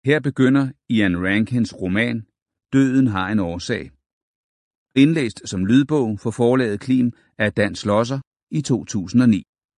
Her begynder Ian Rankins roman Døden har en årsag. Indlæst som lydbog for forlaget Klim af Dan Schlosser i 2009.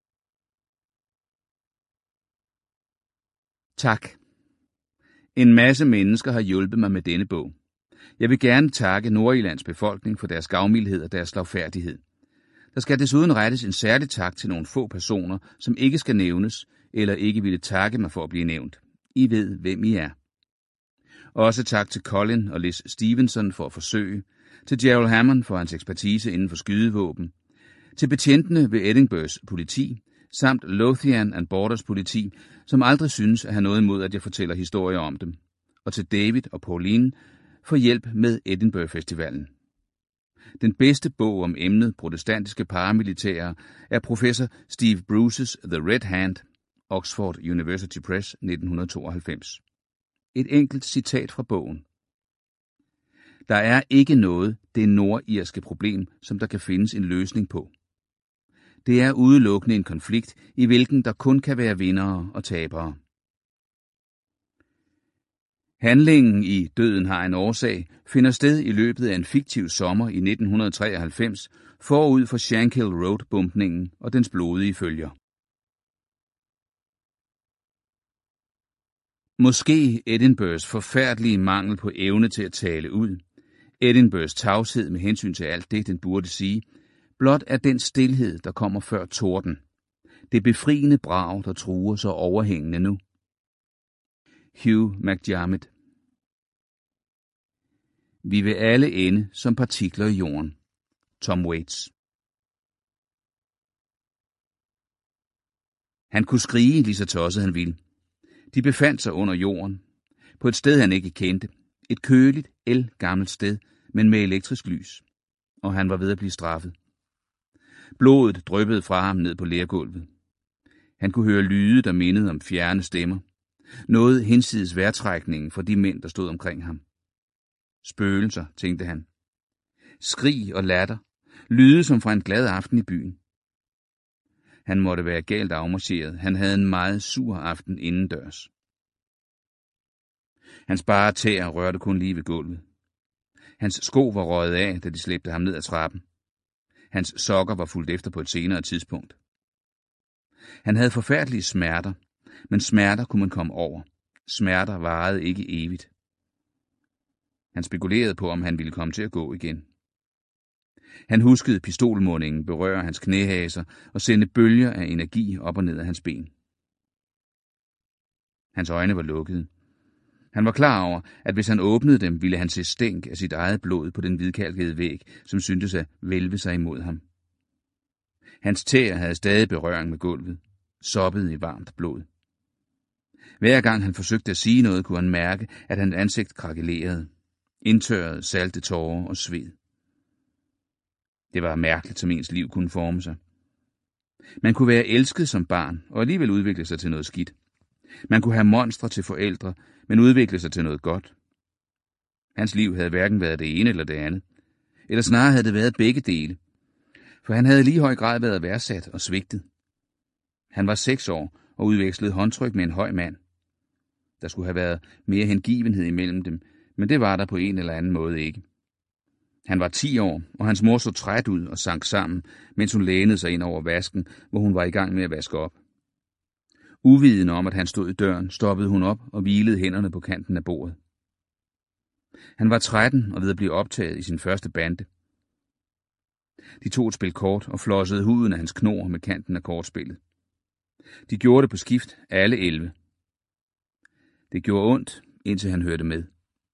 Tak. En masse mennesker har hjulpet mig med denne bog. Jeg vil gerne takke Nordjyllands befolkning for deres gavmildhed og deres slagfærdighed. Der skal desuden rettes en særlig tak til nogle få personer, som ikke skal nævnes, eller ikke ville takke mig for at blive nævnt. I ved, hvem I er. Også tak til Colin og Liz Stevenson for at forsøge, til Gerald Hammond for hans ekspertise inden for skydevåben, til betjentene ved Edinburghs politi, samt Lothian and Borders politi, som aldrig synes at have noget imod, at jeg fortæller historier om dem, og til David og Pauline for hjælp med Edinburgh Festivalen. Den bedste bog om emnet protestantiske paramilitære er professor Steve Bruce's The Red Hand, Oxford University Press, 1992. Et enkelt citat fra bogen. Der er ikke noget, det nordirske problem, som der kan findes en løsning på. Det er udelukkende en konflikt, i hvilken der kun kan være vindere og tabere. Handlingen i Døden har en årsag finder sted i løbet af en fiktiv sommer i 1993 forud for Shankill Road-bombningen og dens blodige følger. Måske Edinburghs forfærdelige mangel på evne til at tale ud, Edinburghs tavshed med hensyn til alt det, den burde sige, blot er den stilhed, der kommer før torden. Det befriende brag, der truer så overhængende nu. Hugh MacDiarmid. Vi vil alle ende som partikler i jorden. Tom Waits. Han kunne skrige lige så tosset han ville. De befandt sig under jorden, på et sted han ikke kendte, et køligt, ældgammelt sted, men med elektrisk lys, og han var ved at blive straffet. Blodet dryppede fra ham ned på lergulvet. Han kunne høre lyde, der mindede om fjerne stemmer, noget hinsides vejrtrækningen for de mænd, der stod omkring ham. Spøgelser, tænkte han. Skrig og latter, lyde som fra en glad aften i byen. Han måtte være galt afmarcheret. Han havde en meget sur aften indendørs. Hans bare tæer rørte kun lige ved gulvet. Hans sko var røget af, da de slæbte ham ned ad trappen. Hans sokker var fulgt efter på et senere tidspunkt. Han havde forfærdelige smerter, men smerter kunne man komme over. Smerter varede ikke evigt. Han spekulerede på, om han ville komme til at gå igen. Han huskede pistolmundingen berøre hans knæhaser og sende bølger af energi op og ned af hans ben. Hans øjne var lukkede. Han var klar over, at hvis han åbnede dem, ville han se stænk af sit eget blod på den hvidkalkede væg, som syntes at vælve sig imod ham. Hans tæer havde stadig berøring med gulvet, soppet i varmt blod. Hver gang han forsøgte at sige noget, kunne han mærke, at hans ansigt krakelerede, indtørrede salte tårer og sved. Det var mærkeligt, som ens liv kunne forme sig. Man kunne være elsket som barn, og alligevel udvikle sig til noget skidt. Man kunne have monstre til forældre, men udvikle sig til noget godt. Hans liv havde hverken været det ene eller det andet. Eller snarere havde det været begge dele. For han havde i lige høj grad været værdsat og svigtet. Han var 6 år og udvekslede håndtryk med en høj mand. Der skulle have været mere hengivenhed imellem dem, men det var der på en eller anden måde ikke. Han var 10 år, og hans mor så træt ud og sank sammen, mens hun lænede sig ind over vasken, hvor hun var i gang med at vaske op. Uvidende om, at han stod i døren, stoppede hun op og hvilede hænderne på kanten af bordet. Han var 13 og ved at blive optaget i sin første bande. De tog et spil kort og flossede huden af hans knor med kanten af kortspillet. De gjorde det på skift, alle 11. Det gjorde ondt, indtil han hørte med.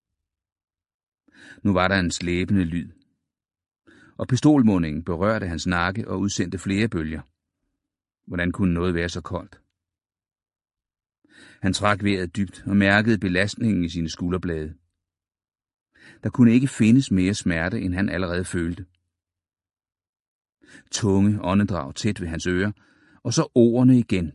Nu var der en slæbende lyd, og pistolmundingen berørte hans nakke og udsendte flere bølger. Hvordan kunne noget være så koldt? Han trak vejret dybt og mærkede belastningen i sine skulderblade. Der kunne ikke findes mere smerte, end han allerede følte. Tunge åndedrag tæt ved hans ører, og så ordene igen.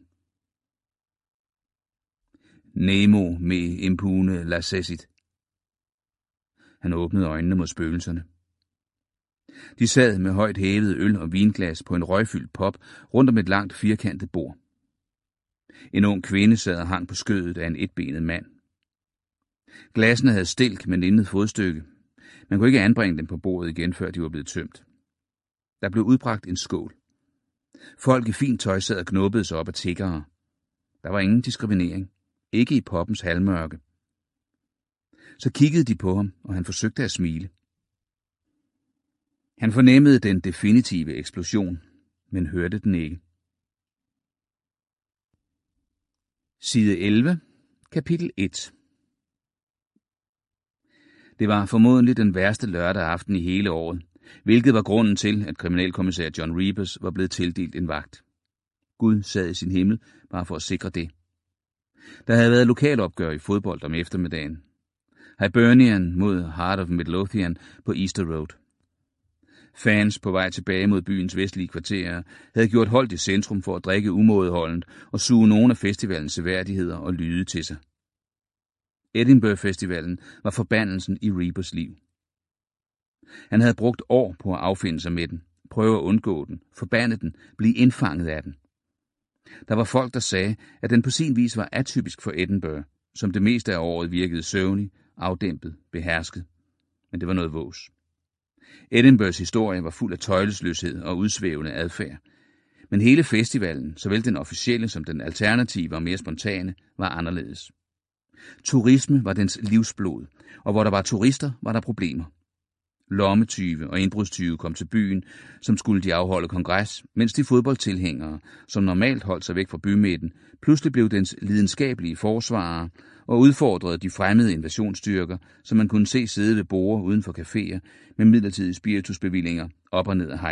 Nemo me impune lacessit. Han åbnede øjnene mod spøgelserne. De sad med højt hævet øl og vinglas på en røgfyldt pop rundt om et langt firkantet bord. En ung kvinde sad og hang på skødet af en etbenet mand. Glassene havde stilk, men intet fodstykke. Man kunne ikke anbringe dem på bordet igen, før de var blevet tømt. Der blev udbragt en skål. Folk i fint tøj sad og knuppede sig op af tiggere. Der var ingen diskriminering. Ikke i poppens halvmørke. Så kiggede de på ham, og han forsøgte at smile. Han fornemmede den definitive eksplosion, men hørte den ikke. Side 11, kapitel 1. Det var formodentlig den værste lørdag aften i hele året, hvilket var grunden til, at kriminalkommissær John Rebus var blevet tildelt en vagt. Gud sad i sin himmel bare for at sikre det. Der havde været lokalopgør i fodbold om eftermiddagen. Hibernian mod Heart of Midlothian på Easter Road. Fans på vej tilbage mod byens vestlige kvarterer havde gjort holdt i centrum for at drikke umådeholdent og suge nogle af festivalens seværdigheder og lyde til sig. Edinburgh-festivalen var forbandelsen i Rebus' liv. Han havde brugt år på at affinde sig med den, prøve at undgå den, forbande den, blive indfanget af den. Der var folk, der sagde, at den på sin vis var atypisk for Edinburgh, som det meste af året virkede søvnig, afdæmpet, behersket. Men det var noget vås. Edinburghs historie var fuld af tøjlesløshed og udsvævende adfærd. Men hele festivalen, såvel den officielle som den alternative og mere spontane, var anderledes. Turisme var dens livsblod, og hvor der var turister, var der problemer. Lommetyve og indbrudstyve kom til byen, som skulle de afholde kongres, mens de fodboldtilhængere, som normalt holdt sig væk fra bymidten, pludselig blev dens lidenskabelige forsvarere og udfordrede de fremmede invasionsstyrker, som man kunne se sidde ved borde uden for caféer med midlertidige spiritusbevillinger op og ned ad